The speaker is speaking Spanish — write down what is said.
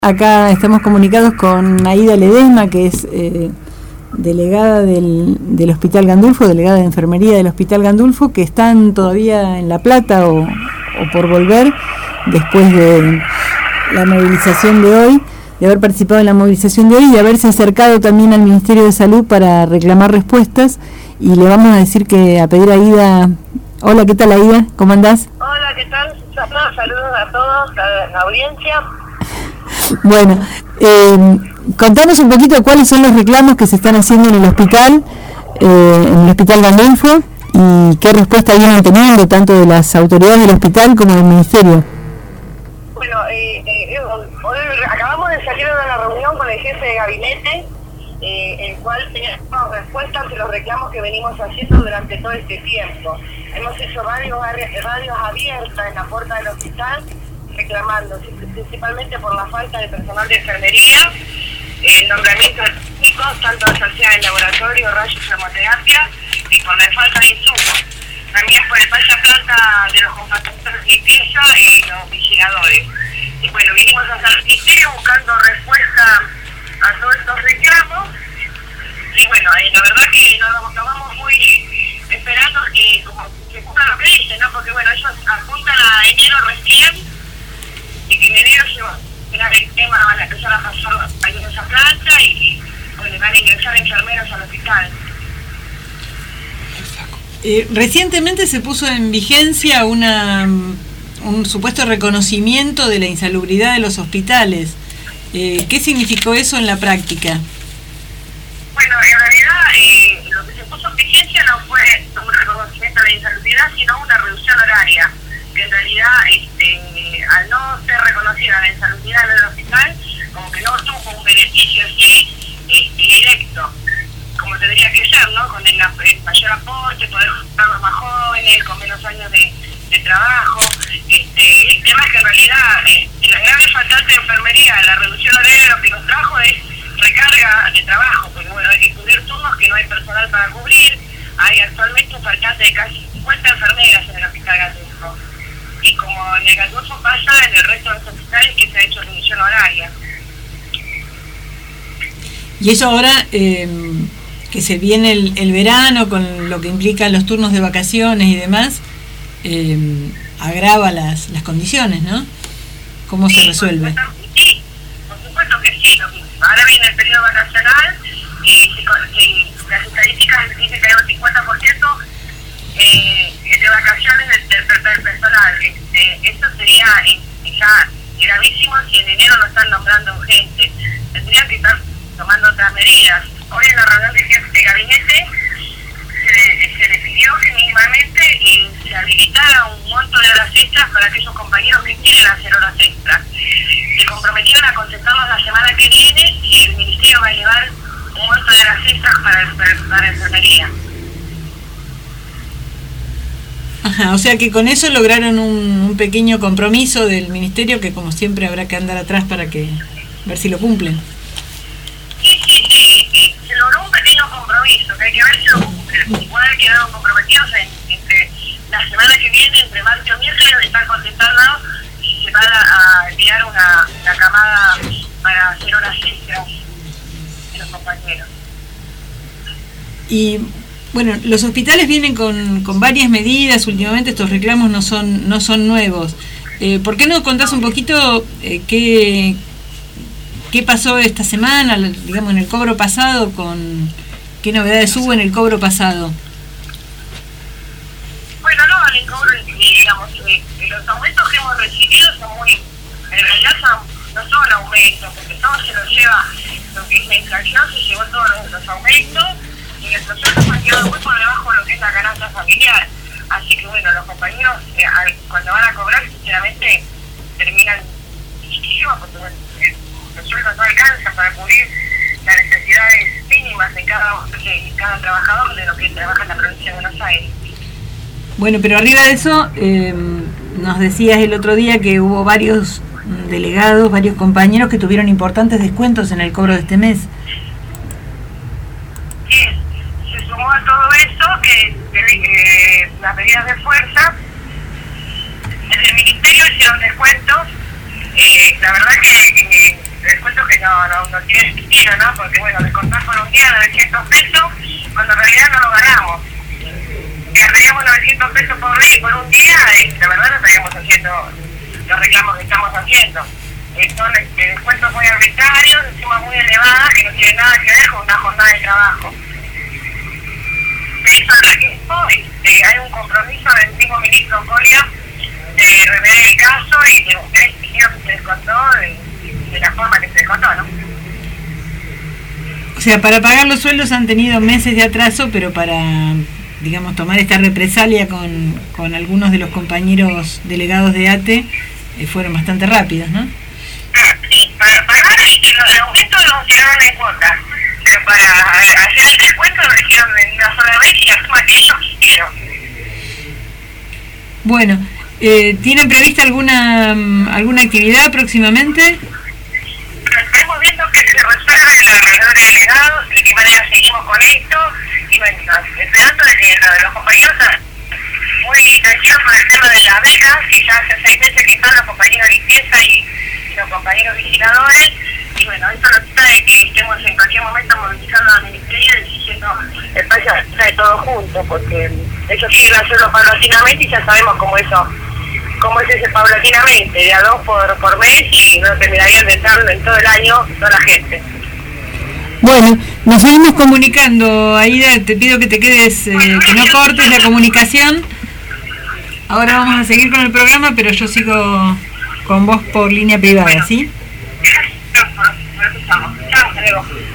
Acá estamos comunicados con Aida Ledesma, que es delegada del Hospital Gandulfo, delegada de Enfermería del Hospital Gandulfo, que están todavía en La Plata o por volver después de la movilización de hoy, de haber participado en la movilización de hoy y de haberse acercado también al Ministerio de Salud para reclamar respuestas. Y le vamos a decir a pedir a Aida. Hola, ¿qué tal, Aida? ¿Cómo andás? Hola, ¿qué tal? Saludos a todos, a la audiencia. Bueno, contanos un poquito cuáles son los reclamos que se están haciendo en el hospital Gandulfo, y qué respuesta vienen teniendo tanto de las autoridades del hospital como del ministerio. Bueno, hoy acabamos de salir de una reunión con el jefe de gabinete, el cual teníamos respuesta ante los reclamos que venimos haciendo durante todo este tiempo. Hemos hecho radios abiertas en la puerta del hospital, reclamando principalmente por la falta de personal de enfermería, el nombramiento de técnicos, tanto asociados en laboratorio, rayos y hemoterapia, y por la falta de insumos. También por el pasa plata de los compactadores de limpieza y los vigiladores. Y bueno, vinimos hasta el ministerio buscando respuesta a todos estos reclamos. Y bueno, la verdad que nos vamos muy esperando que como se cumpla lo que dicen, ¿no? Porque bueno, ellos apuntan a enero recién, y que en enero se va a esperar el tema, van a empezar a pasar ahí en esa planta y bueno, van a ingresar enfermeros al hospital. Recientemente se puso en vigencia un supuesto reconocimiento de la insalubridad de los hospitales. ¿Qué significó eso en la práctica? Bueno, en realidad lo que se puso en vigencia no fue un reconocimiento de la insalubridad, sino una reducción horaria, que en realidad al no ser reconocida la insalubridad del hospital, como que no tuvo un beneficio así directo, como tendría que ser, ¿no? Con el mayor aporte, poder juntar a los más jóvenes, con menos años de trabajo. El tema es que en realidad la grave faltante de enfermería, la reducción horaria, lo que nos trajo es recarga de trabajo, porque bueno, hay que cubrir turnos que no hay personal para cubrir. Hay actualmente un faltante de casi 50 enfermeras en el hospital Gandulfo. Y como en el Gandulfo pasa en el resto de los hospitales, que se ha hecho reducción horaria. Y eso ahora, que se viene el verano, con lo que implican los turnos de vacaciones y demás, agrava las condiciones, ¿no? ¿Cómo se resuelve? Sí, por supuesto que sí. Ahora viene el periodo vacacional y las estadísticas dicen que hay un 50% de vacaciones del personal. Esto sería ya gravísimo si en enero no están nombrando urgente. Tendrían que estar tomando otras medidas. Hoy en la reunión de gabinete se decidió que mínimamente se habilitara un monto de horas extras para aquellos compañeros que quieren hacer horas extras. Se comprometieron a contestarnos la semana que viene y el ministerio va a elevar un monto de horas extras para enfermería. Ajá, o sea que con eso lograron un pequeño compromiso del ministerio, que como siempre habrá que andar atrás para ver si lo cumplen. Sí, se logró un pequeño compromiso, que hay que ver si lo cumplen. Igual quedaron comprometidos entre la semana que viene, entre martes o miércoles, están contestándonos y se va a enviar una camada para hacer horas extras de los compañeros. Y bueno, los hospitales vienen con varias medidas. Últimamente estos reclamos no son nuevos. ¿Por qué no contás un poquito qué pasó esta semana, digamos, en el cobro pasado, qué novedades hubo en el cobro pasado? Bueno, no, en el cobro, digamos, los aumentos que hemos recibido son en realidad no son aumentos, porque todo se lo lleva, lo que es la inflación, se llevó todos los aumentos, y nuestros sueldos han quedado muy por debajo de lo que es la canasta familiar. Así que bueno, los compañeros cuando van a cobrar, sinceramente, terminan muchísimo, porque bueno, los sueldos no alcanzan para cubrir las necesidades mínimas de cada trabajador de lo que trabaja en la provincia de Buenos Aires. Bueno, pero arriba de eso, nos decías el otro día que hubo varios delegados, varios compañeros que tuvieron importantes descuentos en el cobro de este mes. Sí, se sumó a todo eso que las medidas de fuerza, desde el ministerio hicieron descuentos. La verdad que dinero, ¿no? Porque bueno, descontar por un día 900 pesos, cuando en realidad no lo ganamos. Que arreglamos 900 pesos por ley por un día, la verdad no estaríamos haciendo los reclamos que estamos haciendo. Son descuentos muy arbitrarios, sumas muy elevadas que no tienen nada que ver con una jornada de trabajo. Eso es esto, hay un compromiso del mismo ministro Coria de rever el caso y de buscar el dinero que se descontó de la forma que se descontó, ¿no? O sea, para pagar los sueldos han tenido meses de atraso, pero para, digamos, tomar esta represalia con algunos de los compañeros delegados de ATE fueron bastante rápidos, ¿no? Sí, para pagar el aumento lo tiraron en cuotas, pero para hacer el descuento lo hicieron en una sola vez y la suma que ellos quisieron. Bueno, ¿tienen prevista alguna actividad próximamente? Estamos viendo que se resuelva el alrededor de delegados, de qué manera seguimos con esto, y bueno, esperando de que los compañeros muy tranquilos por el tema de las becas, que ya hace 6 meses que están los compañeros de limpieza y los compañeros vigiladores, y bueno, esto nos quita de que estemos en cualquier momento movilizando al ministerio y diciendo el país de todo junto, porque ellos quieren hacerlo paulatinamente y ya sabemos cómo es ese paulatinamente, de a 2 por mes, y no terminarían de estar en todo el año toda la gente. Bueno, nos seguimos comunicando, Aida, te pido que te quedes, que no cortes la comunicación. Ahora vamos a seguir con el programa, pero yo sigo con vos por línea privada, ¿sí? Gracias, nos escuchamos. Chao, hasta luego.